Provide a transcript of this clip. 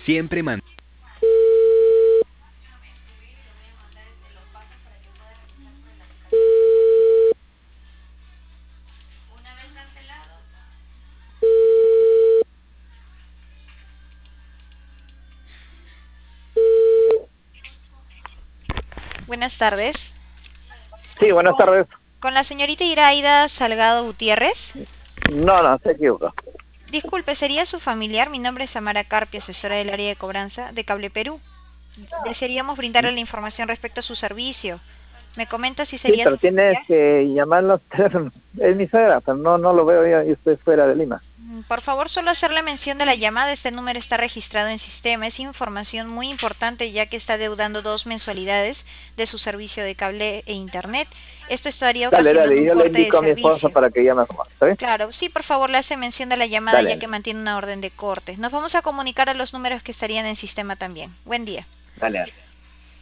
Siempre man. Buenas tardes. Sí, buenas tardes. Con la señorita Iraida Salgado Gutiérrez. No, se equivoca. Disculpe, ¿sería su familiar? Mi nombre es Samara Carpio, asesora del área de cobranza de Cable Perú. Desearíamos brindarle la información respecto a su servicio. ¿Me comenta si Sí, sería su pero tienes familiar? que llamarlo al teléfono. Es mi suegra, pero no lo veo yo estoy fuera de Lima. Por favor, solo hacerle mención de la llamada. Este número está registrado en sistema. Es información muy importante ya que está deudando 2 mensualidades de su servicio de cable e internet. Esto estaría Dale, ocasionando y un yo le corte de indico a mi esposa servicio. para que llame a su mamá, ¿está bien? Claro, sí, por favor, le hace mención de la llamada ya Dale, que mantiene una orden de corte. Nos vamos a comunicar a los números que estarían en sistema también. Buen día. dale.